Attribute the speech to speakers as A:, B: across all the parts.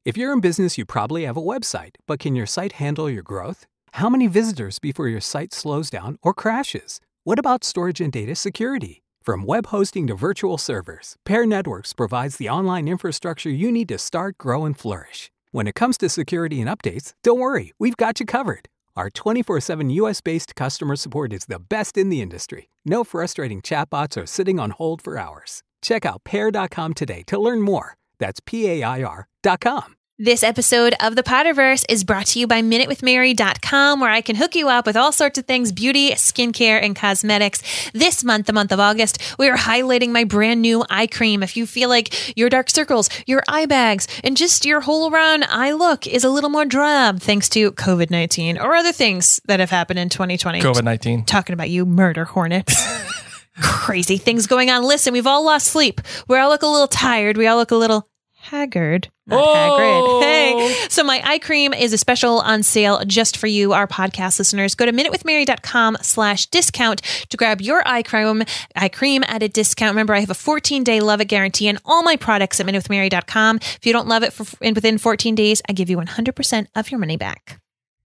A: If you're in business, you probably have a website, but can your site handle your growth? How many visitors before your site slows down or crashes? What about storage and data security? From web hosting to virtual servers, Pair Networks provides the online infrastructure you need to start, grow, and flourish. When it comes to security and updates, don't worry, we've got you covered. Our 24/7 US-based customer support is the best in the industry. No frustrating chatbots or sitting on hold for hours. Check out Pair.com today to learn more. That's PAIR.com.
B: This episode of the Potterverse is brought to you by MinuteWithMary.com, where I can hook you up with all sorts of things, beauty, skincare, and cosmetics. This month, the month of August, we are highlighting my brand new eye cream. If you feel like your dark circles, your eye bags, and just your whole around eye look is a little more drab thanks to COVID-19 or other things that have happened in 2020.
C: COVID-19.
B: Talking about you murder hornets. Crazy things going on. Listen, we've all lost sleep. We all look a little tired. We all look a little haggard. Not Hagrid. Hey. So my eye cream is a special on sale just for you, our podcast listeners. Go to minutewithmary.com/discount to grab your eye cream at a discount. Remember, I have a 14-day love it guarantee on all my products at minutewithmary.com. If you don't love it within 14 days, I give you 100% of your money back.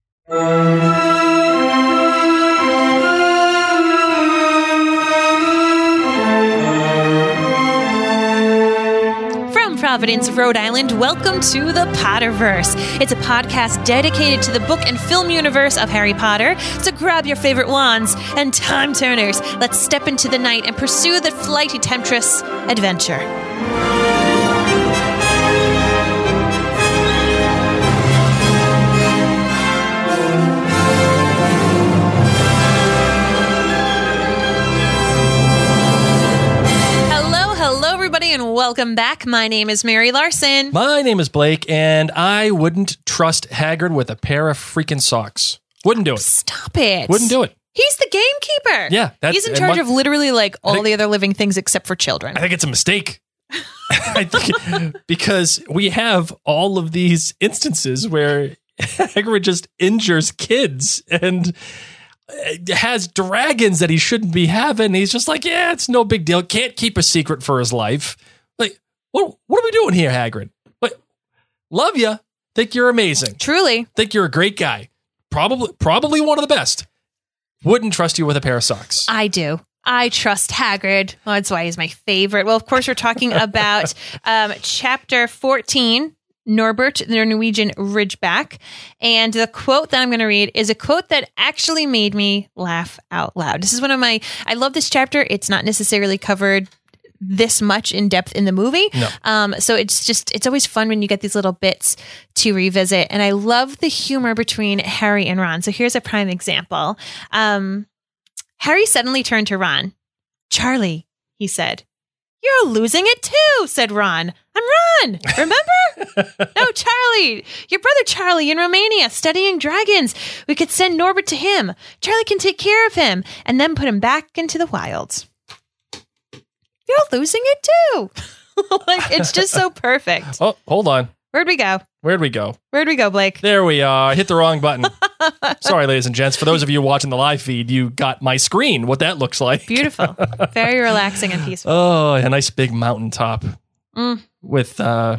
B: Providence, Rhode Island, welcome to the Potterverse. It's a podcast dedicated to the book and film universe of Harry Potter. So grab your favorite wands and time turners. Let's step into the night and pursue the flighty temptress adventure. And welcome back. My name is Mary Larson.
C: My name is Blake, and I wouldn't trust Hagrid with a pair of freaking socks. Wouldn't do it.
B: Stop it.
C: Wouldn't do it.
B: He's the gamekeeper.
C: Yeah.
B: He's in charge of literally like all the other living things except for children.
C: I think it's a mistake. I think because we have all of these instances where Hagrid just injures kids and has dragons that he shouldn't be having. He's just like, yeah, it's no big deal. Can't keep a secret for his life. Like, what are we doing here, Hagrid? Like, love you. Think you're amazing.
B: Truly.
C: Think you're a great guy. Probably one of the best. Wouldn't trust you with a pair of socks.
B: I do. I trust Hagrid. Well, that's why he's my favorite. Well, of course, we're talking about chapter 14, Norbert, the Norwegian Ridgeback. And the quote that I'm going to read is a quote that actually made me laugh out loud. This is I love this chapter. It's not necessarily covered this much in depth in the movie.
C: No.
B: So it's always fun when you get these little bits to revisit. And I love the humor between Harry and Ron. So here's a prime example. Harry suddenly turned to Ron. "Charlie," he said. "You're losing it too," said Ron. "I'm Ron, remember?" "No, Charlie, your brother Charlie in Romania studying dragons. We could send Norbert to him. Charlie can take care of him and then put him back into the wilds." You're losing it too. Like, it's just so perfect.
C: Oh, hold on.
B: Where'd we go, Blake?
C: There we are. I hit the wrong button. Sorry, ladies and gents. For those of you watching the live feed, you got my screen, what that looks like.
B: Beautiful. Very relaxing and peaceful.
C: Oh, a nice big mountaintop with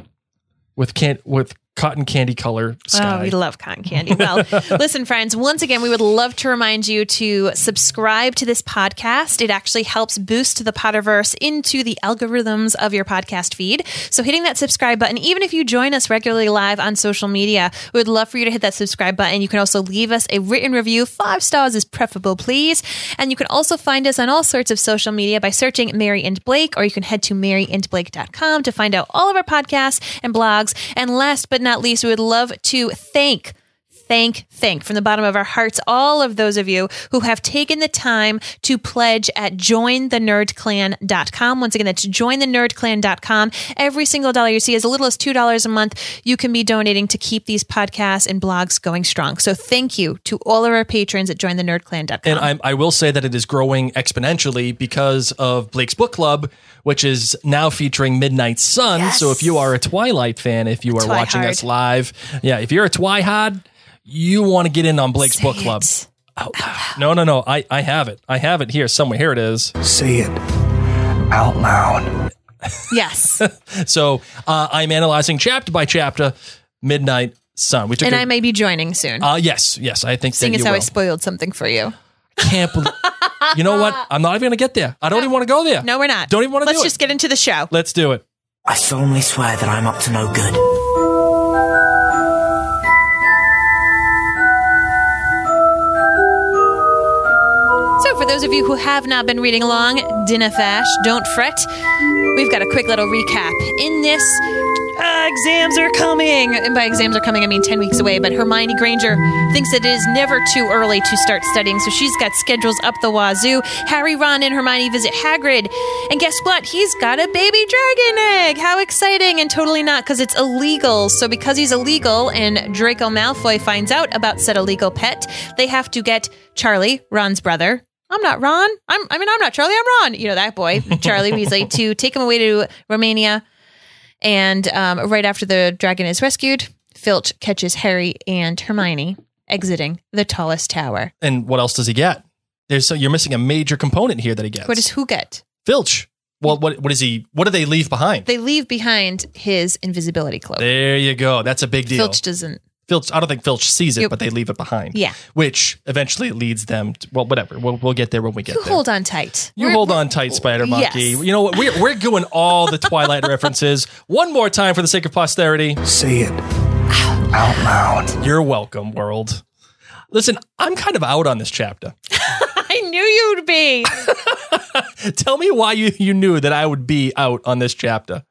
C: cotton candy color sky.
B: Oh, we love cotton candy. Well, listen, friends, once again, we would love to remind you to subscribe to this podcast. It actually helps boost the Potterverse into the algorithms of your podcast feed. So hitting that subscribe button, even if you join us regularly live on social media, we would love for you to hit that subscribe button. You can also leave us a written review. 5 stars is preferable, please. And you can also find us on all sorts of social media by searching Mary and Blake, or you can head to maryandblake.com to find out all of our podcasts and blogs. And last but not least, we would love to thank from the bottom of our hearts all of those of you who have taken the time to pledge at jointhenerdclan.com. Once again, that's jointhenerdclan.com. Every single dollar you see, as little as $2 a month, you can be donating to keep these podcasts and blogs going strong. So thank you to all of our patrons at jointhenerdclan.com.
C: And I will say that it is growing exponentially because of Blake's Book Club, which is now featuring Midnight Sun.
B: Yes.
C: So if you are a Twilight fan, if you are watching us live, if you're a Twihard, you want to get in on Blake's Book Club. Out loud. No. I have it. I have it here somewhere. Here it is.
D: Say it out loud.
B: Yes.
C: So I'm analyzing chapter by chapter Midnight Sun. We took
B: And I may be joining soon.
C: Yes. I think
B: Seeing
C: that
B: as
C: you
B: how
C: will.
B: I spoiled something for you.
C: Can't believe. You know what? I'm not even going to get there. I don't even want to go there.
B: No, we're not.
C: Don't even want to do it.
B: Let's just get into the show.
C: Let's do it.
E: I solemnly swear that I'm up to no good.
B: So for those of you who have not been reading along, Dinnafash, don't fret. We've got a quick little recap. In this, exams are coming. And by exams are coming, I mean 10 weeks away. But Hermione Granger thinks that it is never too early to start studying. So she's got schedules up the wazoo. Harry, Ron, and Hermione visit Hagrid. And guess what? He's got a baby dragon egg. How exciting. And totally not, because it's illegal. So because he's illegal and Draco Malfoy finds out about said illegal pet, they have to get Charlie, Ron's brother. I'm not Ron. I'm not Charlie. I'm Ron. You know that boy, Charlie Weasley, to take him away to Romania. And right after the dragon is rescued, Filch catches Harry and Hermione exiting the tallest tower.
C: And what else does he get? You're missing a major component here that he gets.
B: What does who get?
C: Filch. Well, what is he? What do they leave behind?
B: They leave behind his invisibility cloak.
C: There you go. That's a big deal.
B: Filch doesn't.
C: I don't think Filch sees it,
B: Yep.
C: but they leave it behind.
B: Yeah.
C: Which eventually leads them to, well, whatever. We'll get there when we get
B: You
C: there.
B: hold on tight.
C: You hold on tight, Spider Monkey.
B: Yes.
C: You know what? We're doing all the Twilight references one more time for the sake of posterity.
D: Say it out loud.
C: You're welcome, world. Listen, I'm kind of out on this chapter.
B: I knew you'd be.
C: Tell me why you knew that I would be out on this chapter.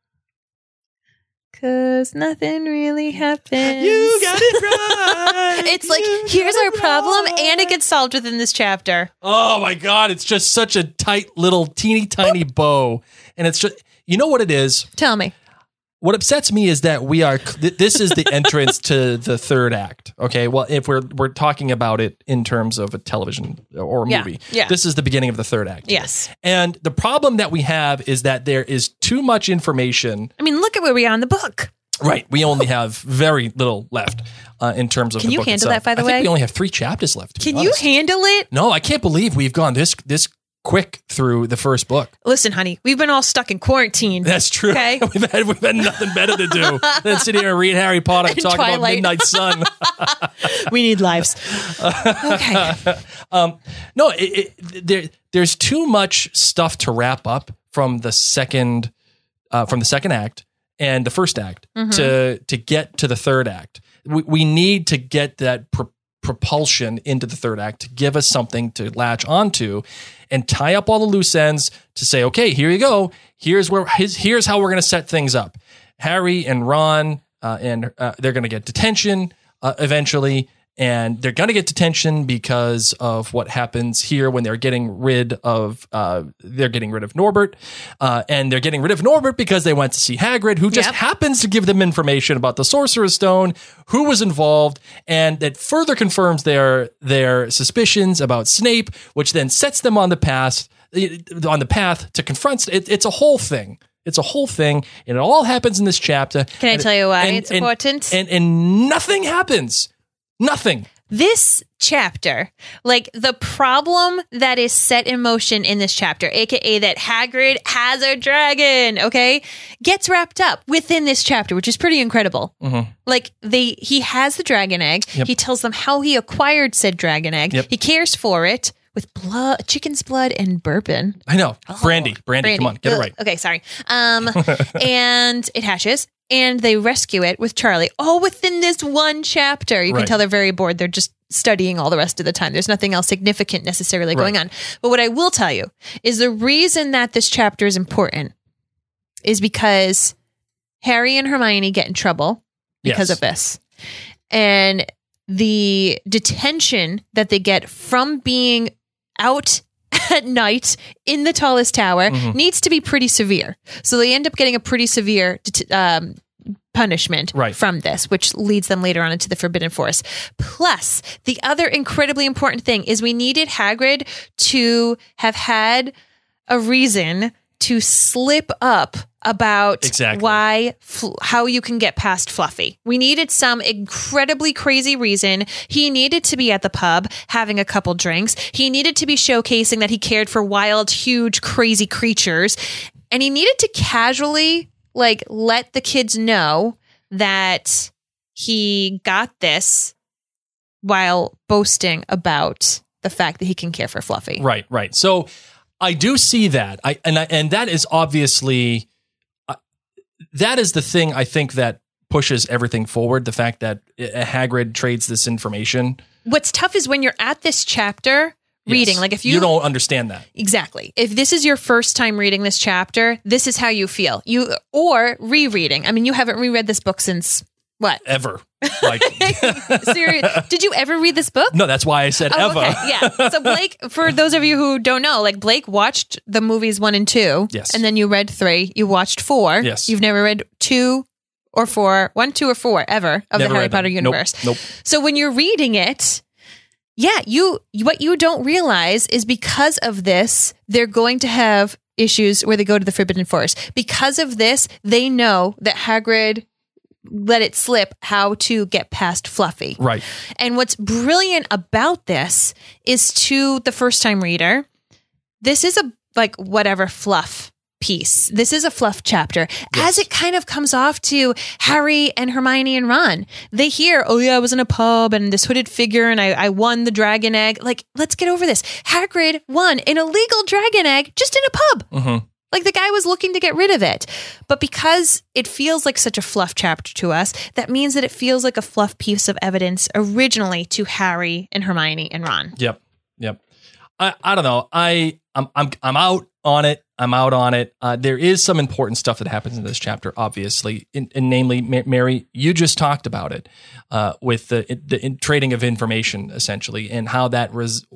B: Because nothing really happens.
C: You got it right.
B: It's like, here's our problem, and it gets solved within this chapter.
C: Oh my God. It's just such a tight little teeny tiny bow. And it's just, you know what it is?
B: Tell me.
C: What upsets me is that this is the entrance to the third act. Okay. Well, if we're talking about it in terms of a television or a
B: Yeah,
C: movie,
B: yeah.
C: this is the beginning of the third act.
B: Yes.
C: And the problem that we have is that there is too much information.
B: I mean, look at where we are in the book.
C: Right. We only have very little left in terms of
B: Can
C: the
B: you
C: book
B: handle
C: itself.
B: that, by the
C: I
B: way?
C: think we only have 3 chapters left. to be
B: Can you
C: honest.
B: handle it?
C: No, I can't believe we've gone this quick through the first book.
B: Listen, honey, we've been all stuck in quarantine.
C: That's true.
B: Okay.
C: We've had nothing better to do than sit here and read Harry Potter and talk about
B: Twilight.
C: Midnight Sun.
B: We need lives. Okay.
C: No, there's too much stuff to wrap up from the second act and the first act to get to the third act. We need to get that propulsion into the third act to give us something to latch onto and tie up all the loose ends to say, okay, here you go. Here's how we're going to set things up. Harry and Ron and they're going to get detention eventually. And they're going to get detention because of what happens here when they're getting rid of Norbert, and they're getting rid of Norbert because they went to see Hagrid, who just happens to give them information about the Sorcerer's Stone, who was involved, and that further confirms their suspicions about Snape, which then sets them on the path to confront. It's a whole thing. It's a whole thing, and it all happens in this chapter.
B: Can I tell you why it's important?
C: And nothing happens. Nothing.
B: This chapter, like the problem that is set in motion in this chapter, aka that Hagrid has a dragon, okay, gets wrapped up within this chapter, which is pretty incredible.
C: Mm-hmm.
B: Like he has the dragon egg.
C: Yep.
B: He tells them how he acquired said dragon egg.
C: Yep.
B: He cares for it with blood, chicken's blood, and bourbon.
C: I know. Brandy, come on, get it right.
B: Okay, sorry. And it hatches. And they rescue it with Charlie, all within this one chapter. You can
C: Right.
B: tell they're very bored. They're just studying all the rest of the time. There's nothing else significant necessarily going on. But what I will tell you is the reason that this chapter is important is because Harry and Hermione get in trouble because
C: Yes.
B: of this. And the detention that they get from being out at night in the tallest tower needs to be pretty severe. So they end up getting a pretty severe punishment from this, which leads them later on into the Forbidden Forest. Plus, the other incredibly important thing is we needed Hagrid to have had a reason to slip up about why, how you can get past Fluffy. We needed some incredibly crazy reason. He needed to be at the pub having a couple drinks. He needed to be showcasing that he cared for wild, huge, crazy creatures. And he needed to casually let the kids know that he got this while boasting about the fact that he can care for Fluffy.
C: Right. So I do see that. And that is obviously, that is the thing I think that pushes everything forward. The fact that Hagrid trades this information.
B: What's tough is when you're at this chapter reading,
C: Yes.
B: like if
C: you don't understand that.
B: Exactly. If this is your first time reading this chapter, this is how you feel. Or rereading. I mean, you haven't reread this book since what?
C: Ever. Like,
B: Did you ever read this book?
C: no, that's why I said ever.
B: Okay. Yeah. So Blake, for those of you who don't know, like Blake watched the movies 1 and 2.
C: Yes.
B: And then you read 3. You watched 4.
C: Yes.
B: You've never read 2 or 4, 1, 2, or 4 ever of
C: Never
B: the Harry
C: read them.
B: Potter universe.
C: Nope.
B: So when you're reading it, yeah, what you don't realize is because of this, they're going to have issues where they go to the Forbidden Forest. Because of this, they know that Hagrid let it slip how to get past Fluffy.
C: Right.
B: And what's brilliant about this is, to the first time reader, this is a whatever fluff piece. This is a fluff chapter. As it kind of comes off to Harry and Hermione and Ron. They hear, oh yeah, I was in a pub and this hooded figure and I won the dragon egg. Like, let's get over this. Hagrid won an illegal dragon egg just in a pub.
C: Mm-hmm.
B: Like, the guy was looking to get rid of it. But because it feels like such a fluff chapter to us, that means that it feels like a fluff piece of evidence originally to Harry and Hermione and Ron.
C: Yep. I don't know. I'm out on it. There is some important stuff that happens in this chapter, obviously, and namely, Mary, you just talked about it with the trading of information, essentially, and how that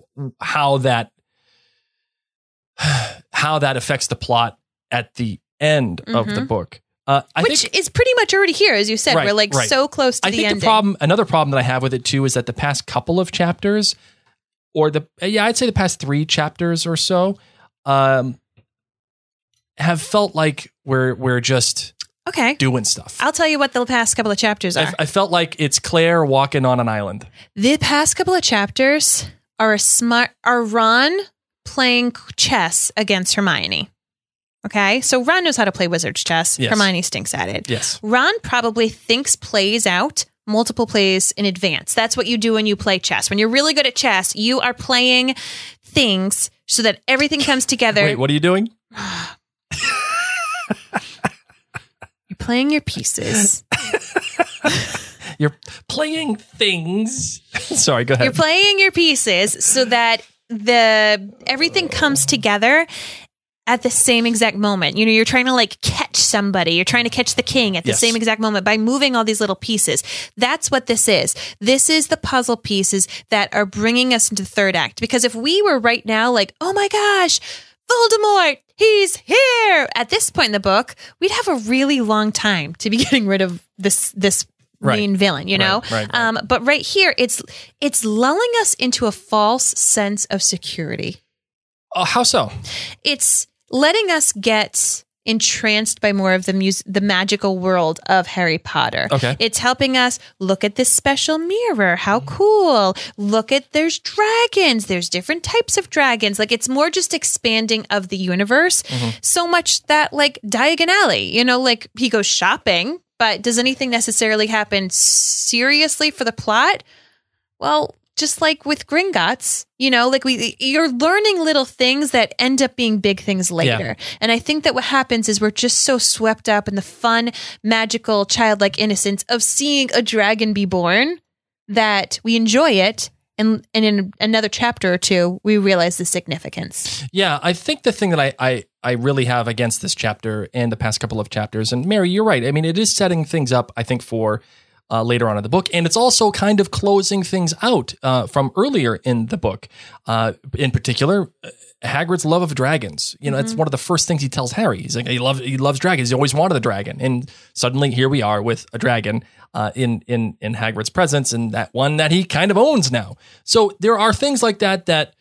C: affects the plot at the end of the book.
B: Which is pretty much already here, as you said.
C: Right,
B: We're so close to the ending.
C: Another problem that I have with it too is that the past couple of chapters, I'd say the past 3 chapters or so, have felt like we're just doing stuff.
B: I'll tell you what the past couple of chapters are.
C: I felt like it's Claire walking on an island.
B: The past couple of chapters are Ron playing chess against Hermione. Okay, so Ron knows how to play wizard's chess.
C: Yes.
B: Hermione stinks at it.
C: Yes.
B: Ron probably thinks plays out multiple plays in advance. That's what you do when you play chess. When you're really good at chess, you are playing things so that everything comes together.
C: Wait, what are you doing?
B: You're playing your pieces.
C: You're playing things. Sorry, go ahead.
B: You're playing your pieces so that everything comes together at the same exact moment. You know, you're trying to catch somebody. You're trying to catch the king at the same exact moment by moving all these little pieces. That's what this is. This is the puzzle pieces that are bringing us into the third act. Because if we were right now like, oh my gosh, Voldemort, he's here. At this point in the book, we'd have a really long time to be getting rid of this main villain, you know?
C: Right.
B: But right here, it's lulling us into a false sense of security.
C: How so?
B: It's letting us get entranced by more of the magical world of Harry Potter.
C: Okay.
B: It's helping us look at this special mirror. How cool. There's dragons. There's different types of dragons. It's more just expanding of the universe. So much that Diagon Alley, he goes shopping, but does anything necessarily happen seriously for the plot? Well, just like with Gringotts, you're learning little things that end up being big things later.
C: Yeah.
B: And I think that what happens is we're just so swept up in the fun, magical, childlike innocence of seeing a dragon be born that we enjoy it. And in another chapter or 2, we realize the significance.
C: Yeah, I think the thing that I really have against this chapter and the past couple of chapters, and Mary, you're right. I mean, it is setting things up, I think, for later on in the book. And it's also kind of closing things out from earlier in the book. In particular, Hagrid's love of dragons. It's one of the first things he tells Harry. He's like, he loves dragons. He always wanted a dragon. And suddenly here we are with a dragon in Hagrid's presence, and that one that he kind of owns now. So there are things like that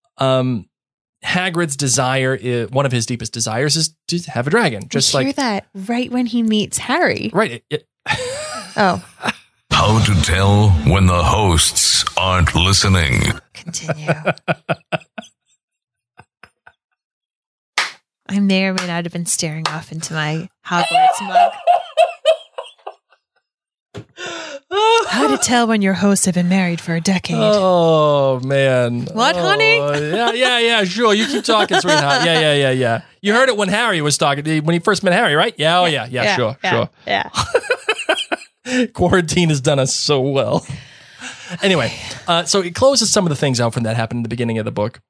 C: Hagrid's desire, one of his deepest desires, is to have a dragon. Just
B: hear that right when he meets Harry.
C: Right.
B: Oh.
D: How to tell when the hosts aren't listening.
B: Continue. I may or may not have been staring off into my Hogwarts mug. to tell when your hosts have been married for a decade.
C: Oh, man.
B: What, honey?
C: Yeah, sure. You keep talking, sweetheart. Yeah. You heard it when Harry was talking, when he first met Harry, right? Yeah, sure.
B: Yeah.
C: Quarantine has done us so well. Anyway, so it closes some of the things out from that happened in the beginning of the book.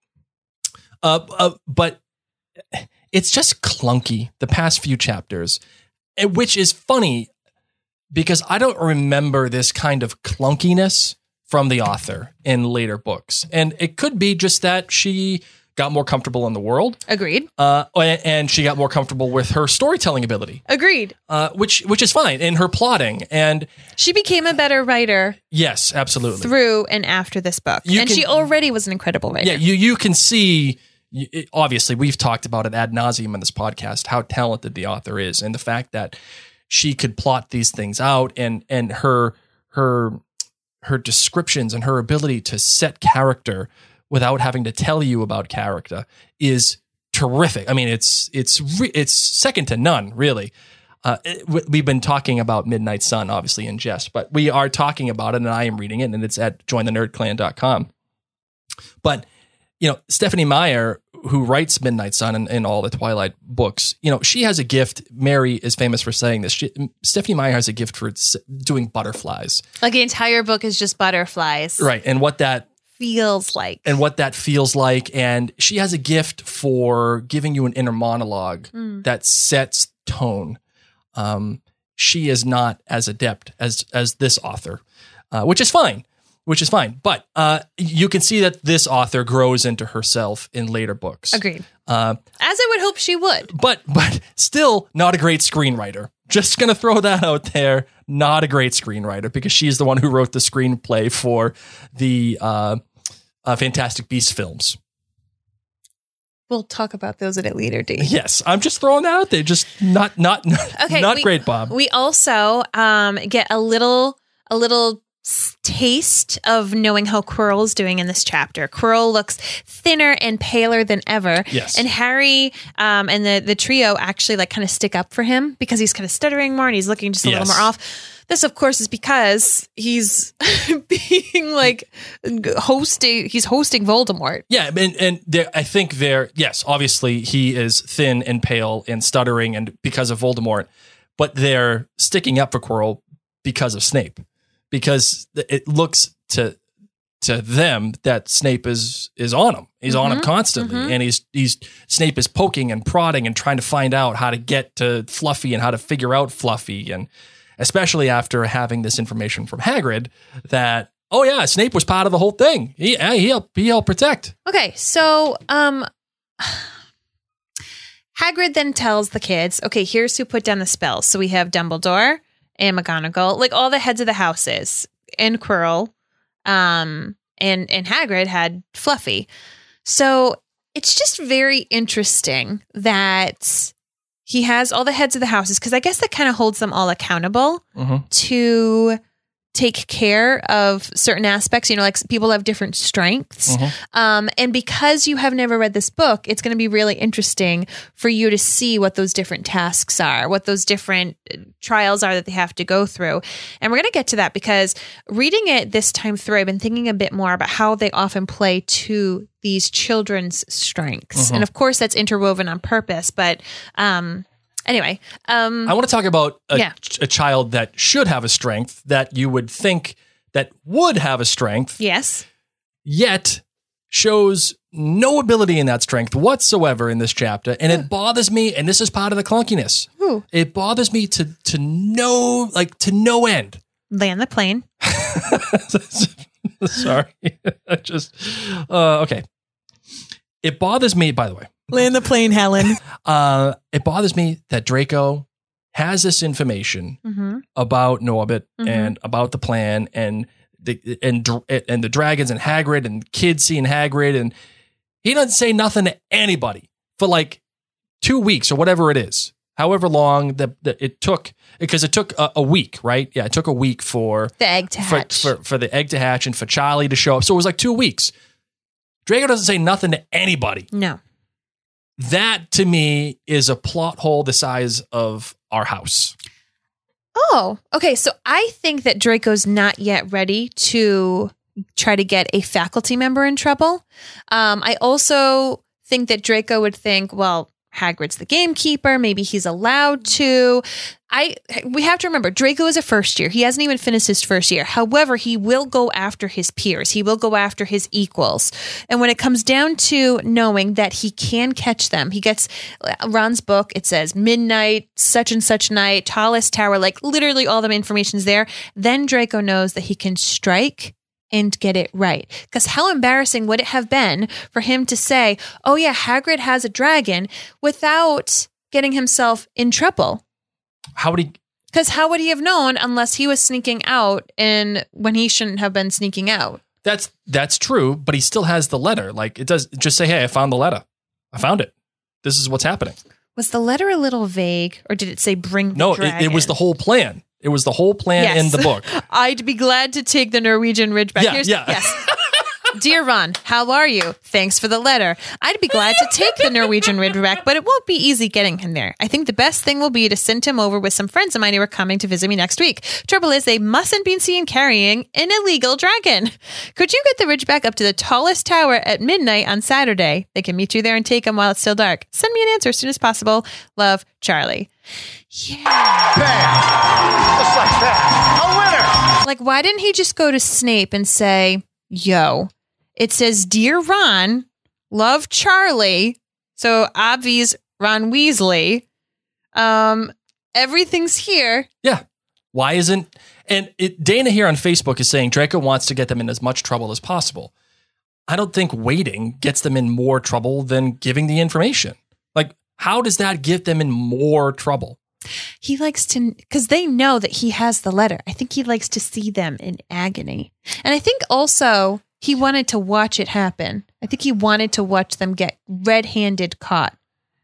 C: But it's just clunky, the past few chapters, which is funny because I don't remember this kind of clunkiness from the author in later books. And it could be just that she got more comfortable in the world.
B: Agreed.
C: And she got more comfortable with her storytelling ability.
B: Agreed.
C: Which is fine in her plotting. And
B: she became a better writer.
C: Yes, absolutely.
B: Through and after this book. She already was an incredible writer.
C: Yeah, you can see, obviously, we've talked about it ad nauseum in this podcast, how talented the author is. And the fact that she could plot these things out and her descriptions and her ability to set character without having to tell you about character is terrific. I mean, it's second to none, really. We've been talking about Midnight Sun, obviously, in jest, but we are talking about it, and I am reading it, and it's at jointhenerdclan.com. But, Stephanie Meyer, who writes Midnight Sun and all the Twilight books, she has a gift. Mary is famous for saying this. Stephanie Meyer has a gift for doing butterflies.
B: Like the entire book is just butterflies.
C: Right, and what that
B: feels like.
C: And she has a gift for giving you an inner monologue that sets tone. She is not as adept as this author, which is fine. But you can see that this author grows into herself in later books.
B: Agreed. As I would hope she would.
C: But still not a great screenwriter. Just going to throw that out there. Not a great screenwriter because she's the one who wrote the screenplay for the Fantastic Beasts films.
B: We'll talk about those at a later date.
C: Yes, I'm just throwing that out there. Just not great, Bob.
B: We also get a little taste of knowing how Quirrell's doing in this chapter. Quirrell looks thinner and paler than ever.
C: Yes.
B: And Harry and the trio actually kind of stick up for him because he's kind of stuttering more and he's looking just a little more off. This, of course, is because he's being he's hosting Voldemort.
C: Yeah, and I think obviously he is thin and pale and stuttering and because of Voldemort, but they're sticking up for Quirrell because of Snape. Because it looks to them that Snape is on him. He's on him constantly, and Snape is poking and prodding and trying to find out how to get to Fluffy and how to figure out Fluffy, and especially after having this information from Hagrid that Snape was part of the whole thing. He helped protect.
B: Okay, so Hagrid then tells the kids, okay, here's who put down the spells. So we have Dumbledore and McGonagall, all the heads of the houses, and Quirrell, and Hagrid had Fluffy. So it's just very interesting that he has all the heads of the houses, because I guess that kind of holds them all accountable to take care of certain aspects. People have different strengths. And because you have never read this book, it's going to be really interesting for you to see what those different tasks are, what those different trials are that they have to go through. And we're going to get to that because reading it this time through, I've been thinking a bit more about how they often play to these children's strengths. And of course that's interwoven on purpose, but, anyway,
C: I want to talk about a child that should have a strength that you would think that would have a strength.
B: Yes.
C: Yet shows no ability in that strength whatsoever in this chapter. And it bothers me. And this is part of the clunkiness. It bothers me to no end.
B: Land the plane.
C: Sorry. Okay. It bothers me, by the way.
B: Land the plane, Helen.
C: It bothers me that Draco has this information about Norbert and about the plan and the dragons and Hagrid and kids seeing Hagrid, and he doesn't say nothing to anybody for 2 weeks or whatever it is, however long that it took, because it took a week, right? Yeah, it took a week for
B: the egg to hatch,
C: for the egg to hatch and for Charlie to show up. So it was 2 weeks. Draco doesn't say nothing to anybody.
B: No.
C: That, to me, is a plot hole the size of our house.
B: Oh, okay. So I think that Draco's not yet ready to try to get a faculty member in trouble. I also think that Draco would think, well, Hagrid's the gamekeeper. Maybe he's allowed to. We have to remember, Draco is a first year. He hasn't even finished his first year. However, he will go after his peers. He will go after his equals. And when it comes down to knowing that he can catch them, he gets Ron's book. It says midnight, such and such night, tallest tower, like literally all the information's there. Then Draco knows that he can strike and get it right. Because how embarrassing would it have been for him to say, oh yeah, Hagrid has a dragon without getting himself in trouble? Because how would he have known unless he was sneaking out and when he shouldn't have been sneaking out?
C: That's true, but he still has the letter. Like it does just say, hey, I found the letter. I found it. This is what's happening.
B: Was the letter a little vague or did it say bring the dragon?
C: No, it was the whole plan. It was the whole plan in the book.
B: I'd be glad to take the Norwegian Ridgeback.
C: Yes.
B: Dear Ron, how are you? Thanks for the letter. I'd be glad to take the Norwegian Ridgeback, but it won't be easy getting him there. I think the best thing will be to send him over with some friends of mine who are coming to visit me next week. Trouble is, they mustn't be seen carrying an illegal dragon. Could you get the Ridgeback up to the tallest tower at midnight on Saturday? They can meet you there and take him while it's still dark. Send me an answer as soon as possible. Love, Charlie. Yeah.
F: Bam! Just like that. A winner!
B: Like, why didn't he just go to Snape and say, yo, it says, Dear Ron, love Charlie. So obvious Ron Weasley. Everything's here.
C: Yeah. Why isn't... And Dana here on Facebook is saying Draco wants to get them in as much trouble as possible. I don't think waiting gets them in more trouble than giving the information. Like, how does that get them in more trouble?
B: He likes to, because they know that he has the letter. I think he likes to see them in agony. And I think also he wanted to watch it happen. I think he wanted to watch them get red-handed caught.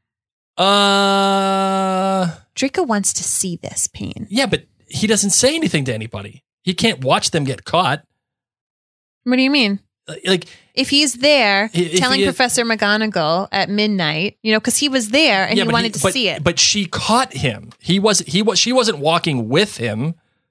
B: Draco wants to see this pain.
C: Yeah, but he doesn't say anything to anybody. He can't watch them get caught.
B: What do you mean?
C: Like,
B: if he's there telling Professor McGonagall at midnight, because he was there and he wanted to see it.
C: But she caught him. She wasn't walking with him.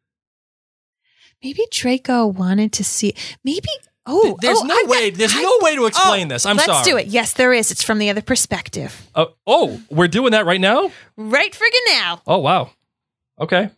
B: Maybe Draco wanted to see. Maybe.
C: There's no way to explain this. I'm sorry.
B: Let's do it. Yes, there is. It's from the other perspective.
C: We're doing that right now?
B: Right friggin' now.
C: Oh, wow. Okay.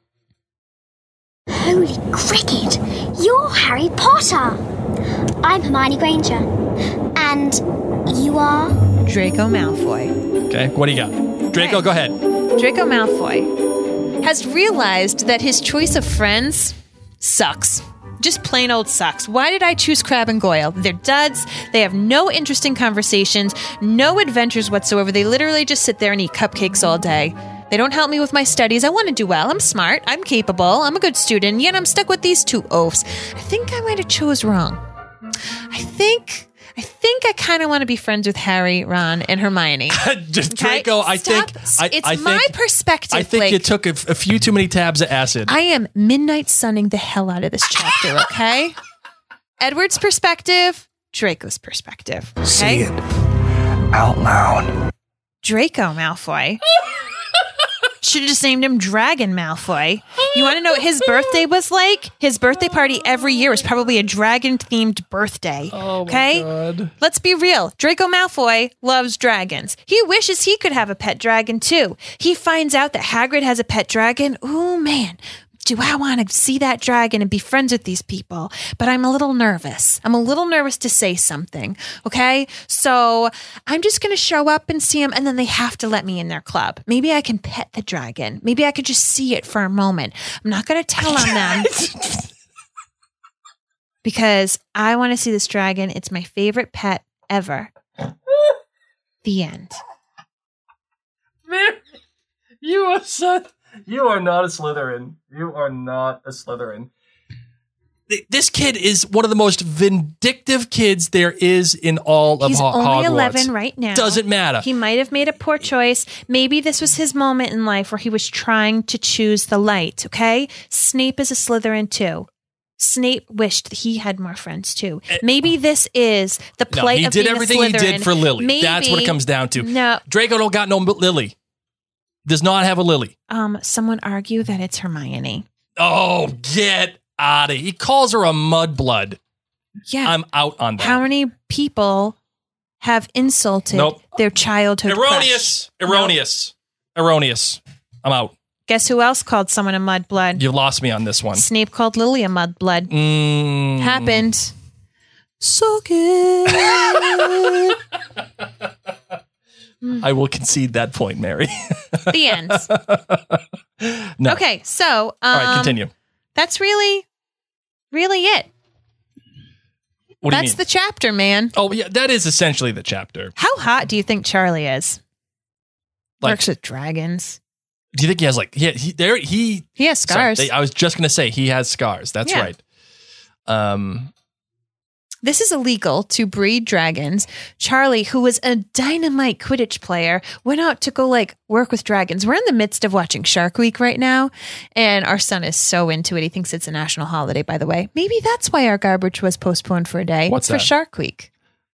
G: Holy cricket! You're Harry Potter! I'm Hermione Granger. And you are?
B: Draco Malfoy.
C: Okay, what do you got? Draco, go ahead.
B: Draco Malfoy has realized that his choice of friends sucks. Just plain old sucks. Why did I choose Crabbe and Goyle? They're duds. They have no interesting conversations, no adventures whatsoever. They literally just sit there and eat cupcakes all day. They don't help me with my studies. I want to do well. I'm smart. I'm capable. I'm a good student. Yet I'm stuck with these two oafs. I think I might have chose wrong. I think I kind of want to be friends with Harry, Ron, and Hermione.
C: Draco, I think
B: it's my perspective.
C: I think you took a few too many tabs of acid.
B: I am midnight sunning the hell out of this chapter, okay? Edward's perspective, Draco's perspective. Okay?
E: Say it out loud.
B: Draco Malfoy. Should have just named him Dragon Malfoy. You want to know what his birthday was like? His birthday party every year was probably a dragon-themed birthday.
C: Oh,
B: okay?
C: my God.
B: Let's be real. Draco Malfoy loves dragons. He wishes he could have a pet dragon, too. He finds out that Hagrid has a pet dragon. Ooh, man. Do I want to see that dragon and be friends with these people? But I'm a little nervous. I'm a little nervous to say something, okay? So I'm just going to show up and see him, and then they have to let me in their club. Maybe I can pet the dragon. Maybe I could just see it for a moment. I'm not going to tell on them because I want to see this dragon. It's my favorite pet ever. The end.
C: Man, you are not a Slytherin. You are not a Slytherin. This kid is one of the most vindictive kids there is in all of Hogwarts. He's only
B: 11 right now.
C: Doesn't matter.
B: He might have made a poor choice. Maybe this was his moment in life where he was trying to choose the light, okay? Snape is a Slytherin too. Snape wished that he had more friends too. Maybe this is the plight of being a Slytherin.
C: He did everything he did for Lily. That's what it comes down to.
B: No.
C: Draco don't got no Lily. Does not have a lily.
B: Someone argue that it's Hermione.
C: Oh, get out of here. He calls her a mudblood.
B: Yeah.
C: I'm out on that.
B: How many people have insulted their childhood
C: Erroneous.
B: crush?
C: Erroneous. Erroneous. I'm out.
B: Guess who else called someone a mudblood?
C: You lost me on this one.
B: Snape called Lily a mudblood. Happened. So good.
C: I will concede that point, Mary.
B: The end.
C: No.
B: Okay, so
C: All right, continue.
B: That's really it.
C: What do you
B: That's
C: mean?
B: the chapter, man.
C: Oh, yeah, that is essentially the chapter.
B: How hot do you think Charlie is?
C: Like-
B: Works with dragons.
C: Do you think he has like he
B: has scars.
C: Sorry, I was just gonna say he has scars. That's
B: Yeah.
C: right.
B: This is illegal to breed dragons. Charlie, who was a dynamite Quidditch player, went out to go work with dragons. We're in the midst of watching Shark Week right now, and our son is so into it. He thinks it's a national holiday, by the way. Maybe that's why our garbage was postponed for a day.
C: What's
B: for
C: that?
B: Shark Week.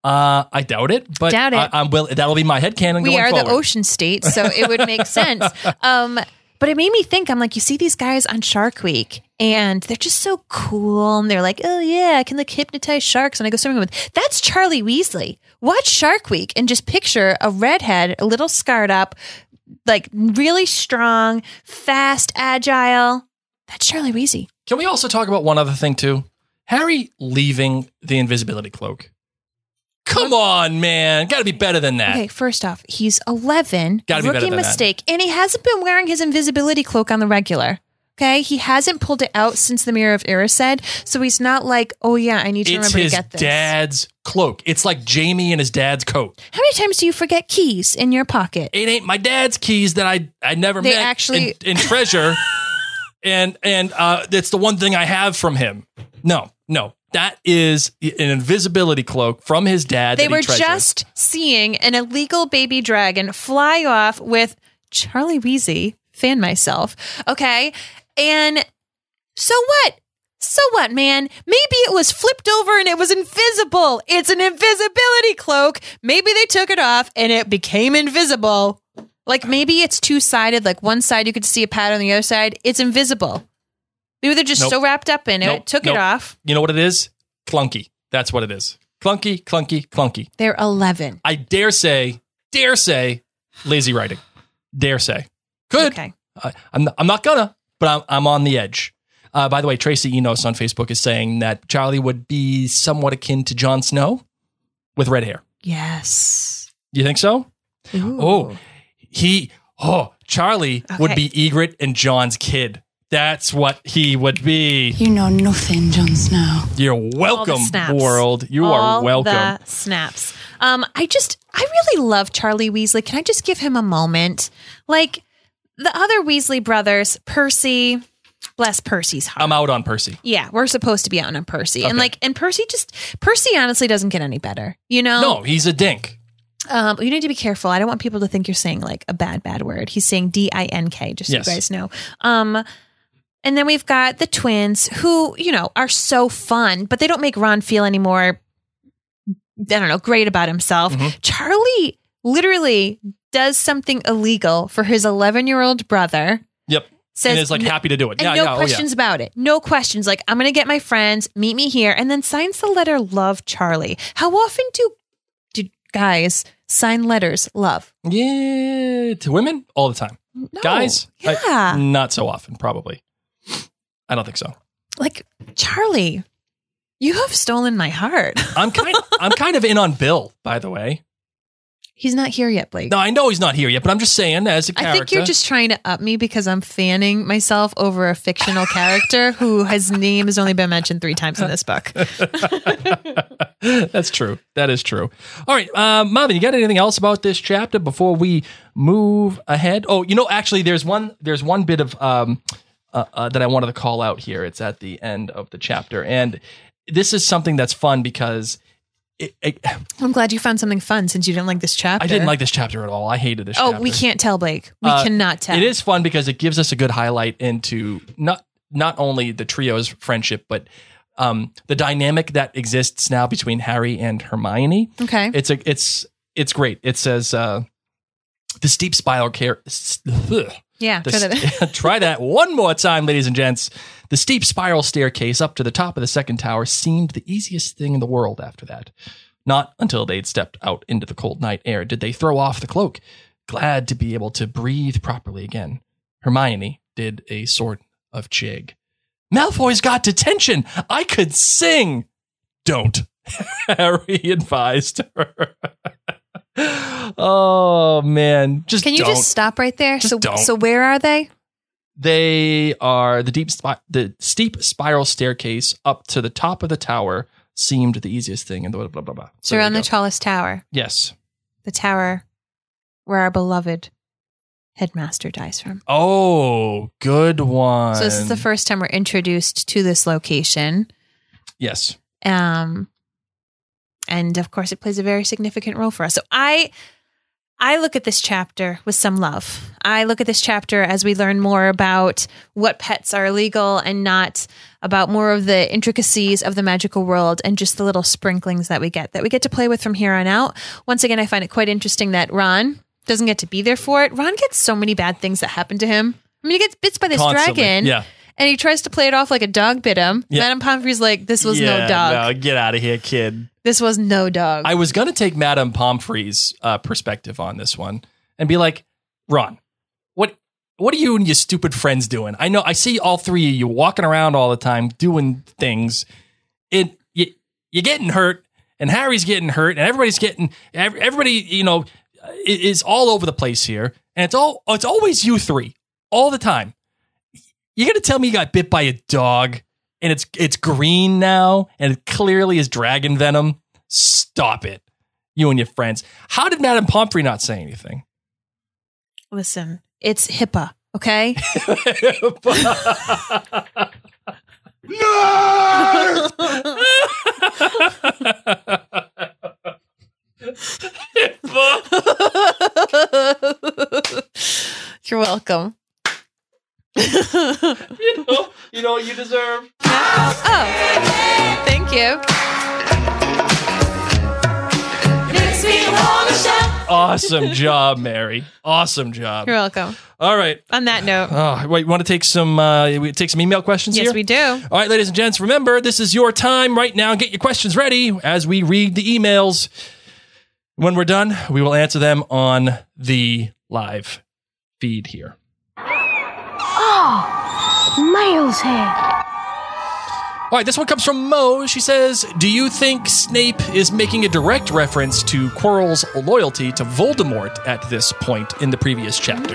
C: I doubt it, but
B: Doubt it.
C: that'll be my headcanon
B: We
C: going
B: are
C: forward.
B: the ocean state, so it would make sense. But it made me think, I'm like, you see these guys on Shark Week and they're just so cool. And they're like, oh yeah, I can hypnotize sharks and I go swimming with. That's Charlie Weasley. Watch Shark Week and just picture a redhead, a little scarred up, really strong, fast, agile. That's Charlie Weasley.
C: Can we also talk about one other thing too? Harry leaving the invisibility cloak. Come on, man. Got to be better than that.
B: Okay, first off, he's 11.
C: Gotta be better
B: Rookie
C: than that.
B: mistake. And he hasn't been wearing his invisibility cloak on the regular. Okay, he hasn't pulled it out since the Mirror of Erised, so he's not like, oh yeah, I need to
C: It's
B: remember to
C: his
B: get this.
C: dad's cloak. It's like Jamie and his dad's coat.
B: How many times do you forget keys in your pocket?
C: It ain't my dad's keys that I never
B: They
C: met
B: actually-
C: in treasure, and it's the one thing I have from him. No, that is an invisibility cloak from his dad.
B: They
C: that he
B: were
C: treasures.
B: just seeing an illegal baby dragon fly off with Charlie Weasley, fan myself, okay? And so what? So what, man? Maybe it was flipped over and it was invisible. It's an invisibility cloak. Maybe they took it off and it became invisible. Maybe it's two-sided, one side you could see a pattern on the other side. It's invisible. Maybe they're just
C: Nope.
B: so wrapped up in it,
C: Nope.
B: took
C: Nope.
B: it off.
C: You know what it is? Clunky. That's what it is. Clunky, clunky, clunky.
B: They're 11.
C: I dare say, lazy writing. Dare say. Could.
B: Okay.
C: I'm not gonna, but I'm on the edge. By the way, Tracy Enos on Facebook is saying that Charlie would be somewhat akin to Jon Snow with red hair.
B: Yes.
C: You think so?
B: Ooh.
C: Charlie would
B: Okay.
C: be Egret and John's kid. That's what he would be.
H: You know nothing, Jon Snow.
C: You're
B: All the
C: welcome,
B: snaps.
C: world. You
B: All
C: are welcome.
B: the snaps. I really love Charlie Weasley. Can I just give him a moment? The other Weasley brothers, Percy, bless Percy's heart.
C: I'm out on Percy.
B: Yeah, we're supposed to be out on Percy.
C: Okay.
B: And Percy honestly doesn't get any better. You know?
C: No, he's a dink.
B: You need to be careful. I don't want people to think you're saying a bad word. He's saying DINK, just so
C: Yes.
B: you guys know. And then we've got the twins who, are so fun, but they don't make Ron feel any more, great about himself.
C: Mm-hmm.
B: Charlie literally does something illegal for his 11-year-old brother.
C: Yep.
B: Says,
C: And is happy to do it.
B: and
C: Yeah,
B: no questions about it. No questions. I'm going to get my friends, meet me here, and then signs the letter, love Charlie. How often do guys sign letters, love?
C: Yeah, to women all the time.
B: No.
C: Guys,
B: Yeah.
C: not so often, probably. I don't think so.
B: Charlie, you have stolen my heart.
C: I'm kind of in on Bill, by the way.
B: He's not here yet, Blake.
C: No, I know he's not here yet, but I'm just saying as a character.
B: I think you're just trying to up me because I'm fanning myself over a fictional character who his name has only been mentioned 3 times in this book.
C: That's true. That is true. All right, Marvin, you got anything else about this chapter before we move ahead? Oh, actually, there's one bit of that I wanted to call out here. It's at the end of the chapter, and this is something that's fun because
B: I'm glad you found something fun since you didn't like this chapter.
C: I didn't like this chapter at all. I hated this chapter.
B: Oh, we can't tell, Blake. We cannot tell.
C: It is fun because it gives us a good highlight into not only the trio's friendship, but the dynamic that exists now between Harry and Hermione.
B: Okay.
C: It's great. It says The steep spiral
B: Yeah, try that.
C: Try that one more time, ladies and gents. The steep spiral staircase up to the top of the second tower seemed the easiest thing in the world after that. Not until they'd stepped out into the cold night air did they throw off the cloak, glad to be able to breathe properly again. Hermione did a sort of jig. Malfoy's got detention. I could sing. Don't, Harry advised her. Oh, man.
B: Can you just stop right there?
C: Don't.
B: So where are they?
C: They are the steep spiral staircase up to the top of the tower seemed the easiest thing in the blah, blah, blah.
B: So they're on the tallest tower.
C: Yes.
B: The tower where our beloved headmaster dies from.
C: Oh, good one.
B: So this is the first time we're introduced to this location.
C: Yes.
B: And of course, it plays a very significant role for us. So I look at this chapter with some love. I look at this chapter as we learn more about what pets are illegal and not, about more of the intricacies of the magical world and just the little sprinklings that we get to play with from here on out. Once again, I find it quite interesting that Ron doesn't get to be there for it. Ron gets so many bad things that happen to him. I mean, he gets bits by this dragon.
C: Yeah.
B: And he tries to play it off like a dog bit him.
C: Yeah.
B: Madame Pomfrey's like, this was no dog.
C: No, get out of here, kid.
B: This was no dog.
C: I was going to take Madame Pomfrey's perspective on this one and be like, Ron, what are you and your stupid friends doing? I know I see all three of you walking around all the time doing things. You're getting hurt, and Harry's getting hurt, and everybody, is all over the place here. And it's always you three all the time. You're going to tell me you got bit by a dog and it's green now and it clearly is dragon venom? Stop it. You and your friends. How did Madame Pomfrey not say anything?
B: Listen, it's HIPAA, okay? You're welcome.
C: You know what you deserve.
B: Oh, thank you.
C: Awesome job, Mary. Awesome job.
B: You're welcome.
C: All right.
B: On that note.
C: Oh, wait, want to take some email questions here?
B: Yes, we do.
C: All right, ladies and gents, remember, this is your time right now. Get your questions ready as we read the emails. When we're done, we will answer them on the live feed here.
G: Oh, Mail's here.
C: All right, this one comes from Mo. She says, do you think Snape is making a direct reference to Quirrell's loyalty to Voldemort at this point in the previous chapter?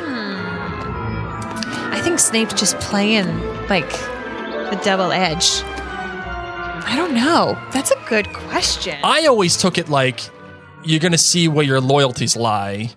B: I think Snape's just playing, like, the double edge. I don't know. That's a good question.
C: I always took it like you're going to see where your loyalties lie,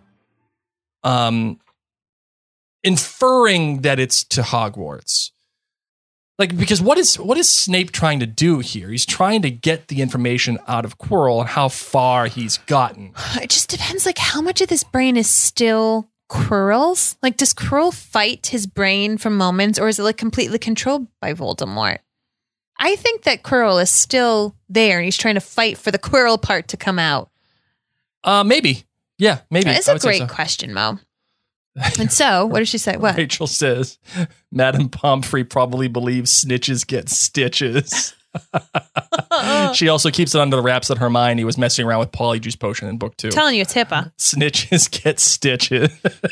C: inferring that it's to Hogwarts. Like, because what is Snape trying to do here? He's trying to get the information out of Quirrell and how far he's gotten.
B: It just depends, like, how much of this brain is still Quirrell's? Like, does Quirrell fight his brain for moments, or is it, like, completely controlled by Voldemort? I think that Quirrell is still there, and he's trying to fight for the Quirrell part to come out.
C: Maybe. Yeah, maybe.
B: It's a great question, Mo. And so, what does she say? What?
C: Rachel says, Madame Pomfrey probably believes snitches get stitches. She also keeps it under the wraps that Hermione was messing around with Polyjuice Potion in book 2.
B: I'm telling you, it's HIPAA.
C: Snitches get stitches.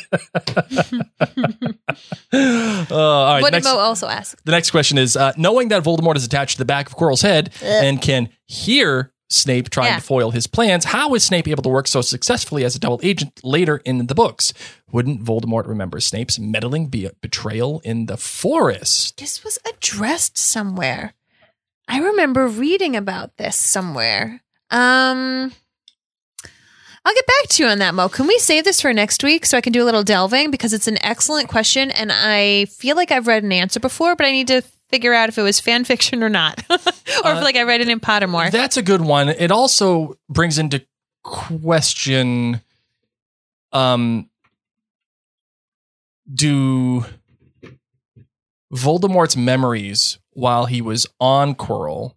C: All right,
B: what did Mo also ask?
C: The next question is, knowing that Voldemort is attached to the back of Quirrell's head and can hear Snape trying to foil his plans, how is Snape able to work so successfully as a double agent later in the books? Wouldn't Voldemort remember Snape's meddling betrayal in the forest?
B: This was addressed somewhere. I remember reading about this somewhere. I'll get back to you on that, Mo. Can we save this for next week so I can do a little delving? Because it's an excellent question, and I feel like I've read an answer before, but I need to figure out if it was fan fiction or not. Or if I read it in Pottermore.
C: That's a good one. It also brings into question, do Voldemort's memories while he was on Quirrell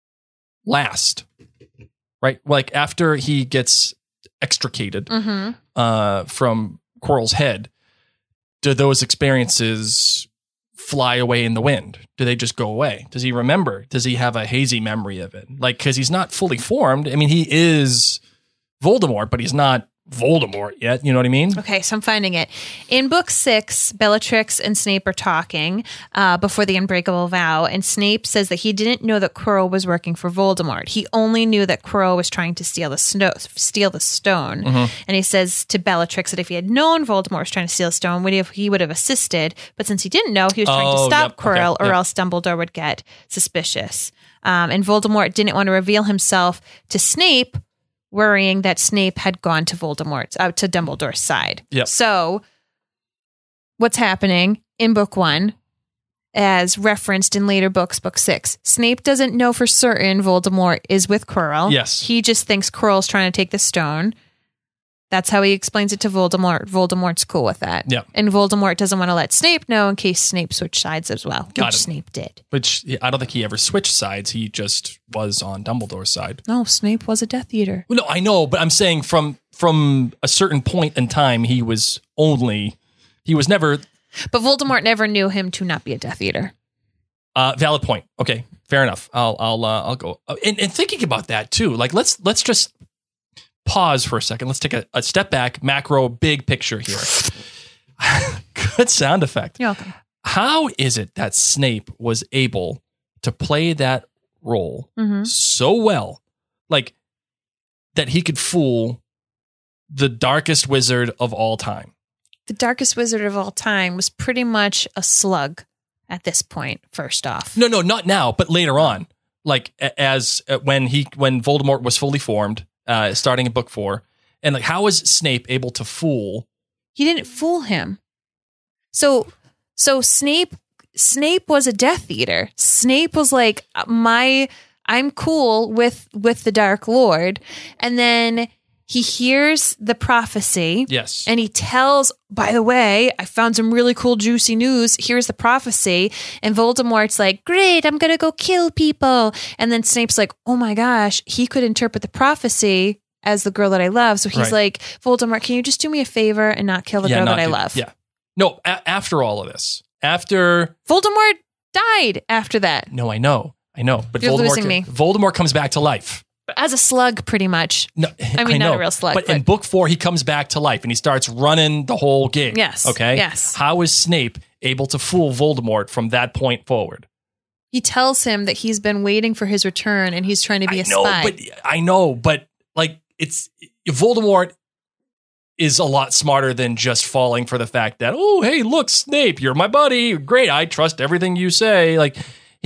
C: last? Right? Like after he gets extricated, from Quirrell's head, do those experiences fly away in the wind? Do they just go away? Does he remember? Does he have a hazy memory of it? Like, because he's not fully formed. I mean, he is Voldemort, but he's not Voldemort yet. You know what I mean?
B: Okay, so I'm finding it. In book 6, Bellatrix and Snape are talking before the Unbreakable Vow, and Snape says that he didn't know that Quirrell was working for Voldemort. He only knew that Quirrell was trying to steal the stone. And he says to Bellatrix that if he had known Voldemort was trying to steal a stone, he would have assisted. But since he didn't know, he was trying to stop Quirrell, or else Dumbledore would get suspicious. And Voldemort didn't want to reveal himself to Snape, worrying that Snape had gone to to Dumbledore's side.
C: Yep.
B: So what's happening in book 1, as referenced in later books, book 6, Snape doesn't know for certain Voldemort is with Quirrell.
C: Yes.
B: He just thinks Quirrell's trying to take the stone. That's how he explains it to Voldemort. Voldemort's cool with that.
C: Yep.
B: And Voldemort doesn't want to let Snape know in case Snape switched sides as well, which Snape did.
C: Which I don't think he ever switched sides. He just was on Dumbledore's side.
B: No, Snape was a Death Eater.
C: Well, no, I know, but I'm saying from a certain point in time, he was never.
B: But Voldemort never knew him to not be a Death Eater.
C: Valid point. Okay, fair enough. I'll go. And thinking about that too, like let's just pause for a second. Let's take a step back, macro, big picture here. Good sound effect.
B: You're welcome.
C: How is it that Snape was able to play that role so well, like that he could fool the darkest wizard of all time?
B: The darkest wizard of all time was pretty much a slug at this point, first off.
C: No, not now, but later on. Like when Voldemort was fully formed, starting in book 4. And like, how was Snape able to fool?
B: He didn't fool him. So Snape was a Death Eater. Snape was like, I'm cool with the Dark Lord. And then he hears the prophecy.
C: Yes.
B: And he tells, by the way, I found some really cool, juicy news. Here's the prophecy. And Voldemort's like, great, I'm going to go kill people. And then Snape's like, oh my gosh, he could interpret the prophecy as the girl that I love. So he's like, Voldemort, can you just do me a favor and not kill the girl that I love?
C: Yeah. No, after all of this, after
B: Voldemort died after that.
C: No, I know. But
B: You're losing me.
C: Voldemort comes back to life.
B: As a slug, pretty much.
C: No,
B: I mean, not a real slug.
C: But in book 4, he comes back to life and he starts running the whole gig.
B: Yes.
C: Okay?
B: Yes.
C: How is Snape able to fool Voldemort from that point forward?
B: He tells him that he's been waiting for his return and he's trying to be a spy.
C: I know, but like Voldemort is a lot smarter than just falling for the fact that, oh, hey, look, Snape, you're my buddy. Great. I trust everything you say. Like,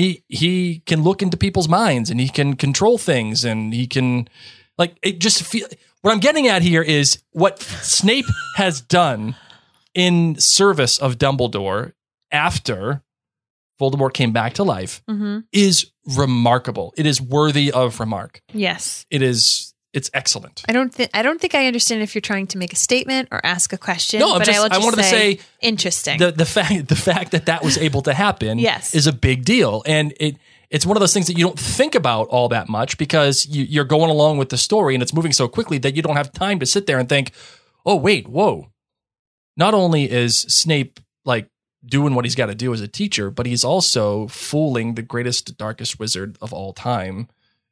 C: He can look into people's minds and he can control things and he can, like, it just feel. What I'm getting at here is what Snape has done in service of Dumbledore after Voldemort came back to life is remarkable. It is worthy of remark.
B: Yes,
C: it is. It's excellent.
B: I don't think I understand if you're trying to make a statement or ask a question.
C: No,
B: I wanted to say interesting.
C: The fact that was able to happen is a big deal. And it's one of those things that you don't think about all that much because you're going along with the story and it's moving so quickly that you don't have time to sit there and think, oh, wait, whoa. Not only is Snape like doing what he's got to do as a teacher, but he's also fooling the greatest, darkest wizard of all time,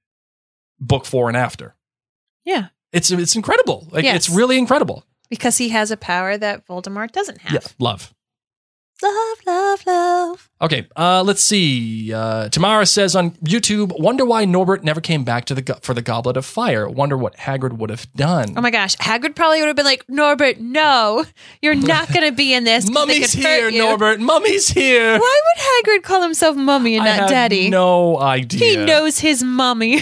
C: book 4 and after.
B: Yeah.
C: It's incredible. Like, it's really incredible.
B: Because he has a power that Voldemort doesn't have.
C: Yeah, love.
B: Love, love, love.
C: Okay, let's see. Tamara says on YouTube, wonder why Norbert never came back for the Goblet of Fire. Wonder what Hagrid would have done.
B: Oh my gosh, Hagrid probably would have been like, Norbert, no, you're not going to be in this.
C: Mummy's here, Norbert. Mummy's here.
B: Why would Hagrid call himself Mummy and not Daddy?
C: No idea.
B: He knows his mummy.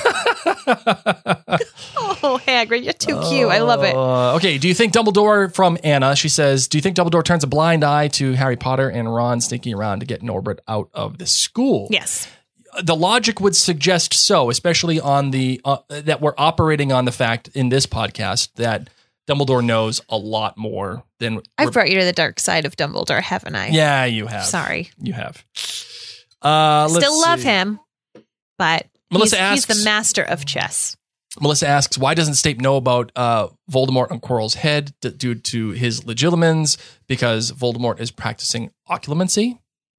B: Oh, Hagrid, you're too cute. I love it.
C: Okay, do you think Dumbledore, from Anna, she says, do you think Dumbledore turns a blind eye to Harry Potter and Ron sneaking around to get Norbert out of the school?
B: Yes.
C: The logic would suggest so, especially on the that we're operating on the fact in this podcast that Dumbledore knows a lot more than...
B: I've brought you to the dark side of Dumbledore, haven't I?
C: Yeah, you have.
B: Sorry.
C: You have.
B: Still love him, but
C: Melissa
B: he's the master of chess.
C: Melissa asks, why doesn't Snape know about Voldemort on Quirrell's head due to his legilimens? Because Voldemort is practicing occlumency.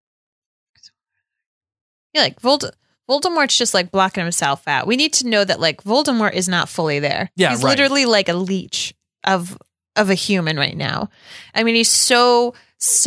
B: Yeah, like Voldemort's just like blocking himself out. We need to know that like Voldemort is not fully there.
C: Yeah,
B: he's
C: right.
B: literally like a leech of a human right now. I mean, he's so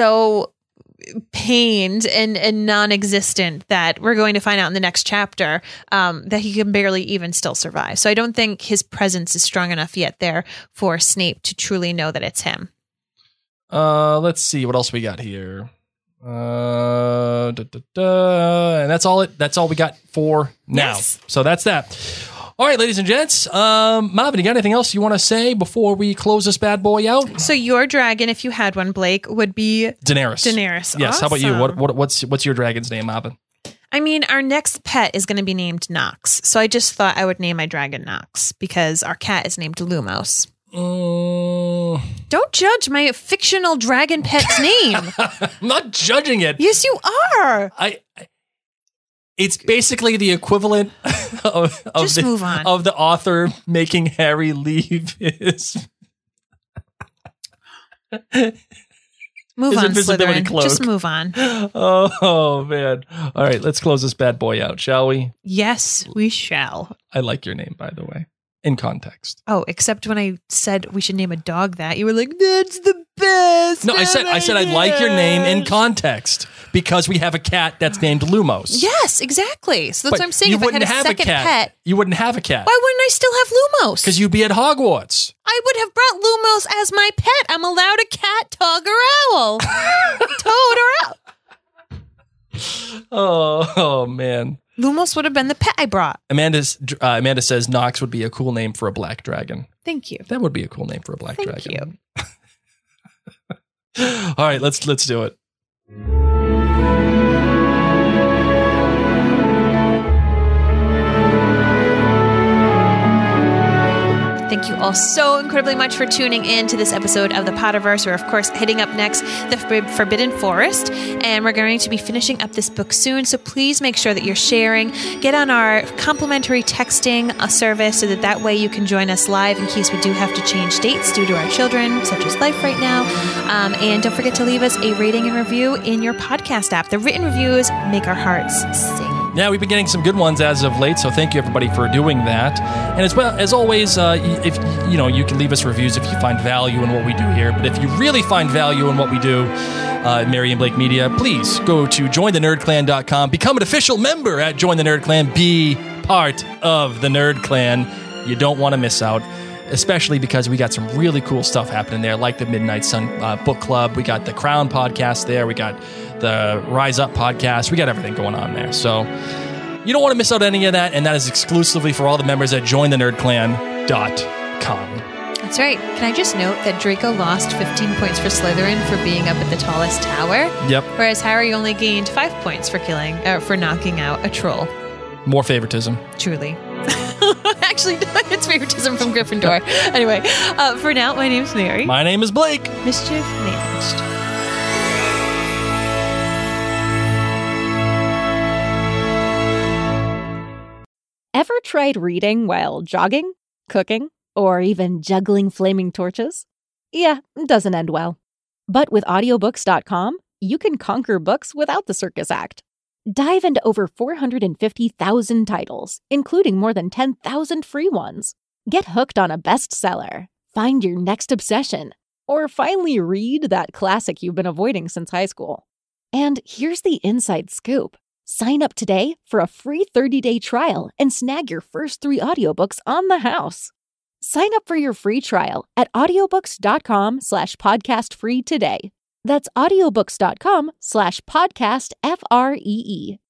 B: pained and non-existent that we're going to find out in the next chapter that he can barely even still survive. So I don't think his presence is strong enough yet there for Snape to truly know that it's him.
C: Let's see what else we got here. And that's all we got for now.
B: Yes.
C: So that's that. All right, ladies and gents. Marvin, you got anything else you want to say before we close this bad boy out?
B: So your dragon, if you had one, Blake, would be
C: Daenerys.
B: Daenerys.
C: Yes. How about you?
B: Awesome.
C: What's your dragon's name, Marvin?
B: I mean, our next pet is going to be named Nox. So I just thought I would name my dragon Nox because our cat is named Lumos. Don't judge my fictional dragon pet's name.
C: I'm not judging it.
B: Yes, you are.
C: It's basically the equivalent of
B: move on.
C: Of the author making Harry leave his
B: Move
C: his
B: on,
C: invisibility
B: Slytherin.
C: cloak.
B: Just move on.
C: Oh, man. All right, let's close this bad boy out, shall we?
B: Yes, we shall.
C: I like your name, by the way, in context.
B: Oh, except when I said we should name a dog that, you were like, that's the best.
C: No, I said I like your name in context because we have a cat that's named Lumos.
B: Yes, exactly. So that's
C: But
B: what I'm saying.
C: you
B: If I had
C: wouldn't
B: a
C: have
B: second
C: cat.
B: pet,
C: You wouldn't have a cat.
B: why wouldn't I still have Lumos?
C: Because you'd be at Hogwarts.
B: I would have brought Lumos as my pet. I'm allowed a cat, dog, or owl. Toad or owl.
C: Oh, man.
B: Lumos would have been the pet I brought.
C: Amanda says Nox would be a cool name for a black dragon.
B: Thank you.
C: That would be a cool name for a black
B: Thank
C: dragon. All right, let's do it.
B: Thank you all so incredibly much for tuning in to this episode of the Potterverse. We're, of course, hitting up next the Forbidden Forest, and we're going to be finishing up this book soon. So please make sure that you're sharing. Get on our complimentary texting service so that way you can join us live in case we do have to change dates due to our children, such as life right now. And don't forget to leave us a rating and review in your podcast app. The written reviews make our hearts sing.
C: Yeah, we've been getting some good ones as of late, so thank you everybody for doing that. And as well as always, if you can leave us reviews if you find value in what we do here. But if you really find value in what we do, Mary and Blake Media, please go to jointhenerdclan.com, become an official member at Join the Nerd Clan, be part of the Nerd Clan. You don't want to miss out. Especially because we got some really cool stuff happening there, like the Midnight Sun Book Club. We got the Crown podcast there. We got the Rise Up podcast. We got everything going on there. So you don't want to miss out on any of that, and that is exclusively for all the members at jointhenerdclan.com.
B: That's right. Can I just note that Draco lost 15 points for Slytherin for being up at the tallest tower?
C: Yep.
B: Whereas Harry only gained 5 points for knocking out a troll.
C: More favoritism.
B: Truly. Actually, it's favoritism from Gryffindor. Anyway, for now, my name's Mary.
C: My name is Blake.
B: Mischief managed.
I: Ever tried reading while jogging, cooking, or even juggling flaming torches? Yeah, it doesn't end well. But with audiobooks.com, you can conquer books without the circus act. Dive into over 450,000 titles, including more than 10,000 free ones. Get hooked on a bestseller, find your next obsession, or finally read that classic you've been avoiding since high school. And here's the inside scoop. Sign up today for a free 30-day trial and snag your first 3 audiobooks on the house. Sign up for your free trial at audiobooks.com/podcastfree today. That's audiobooks.com/podcastfree.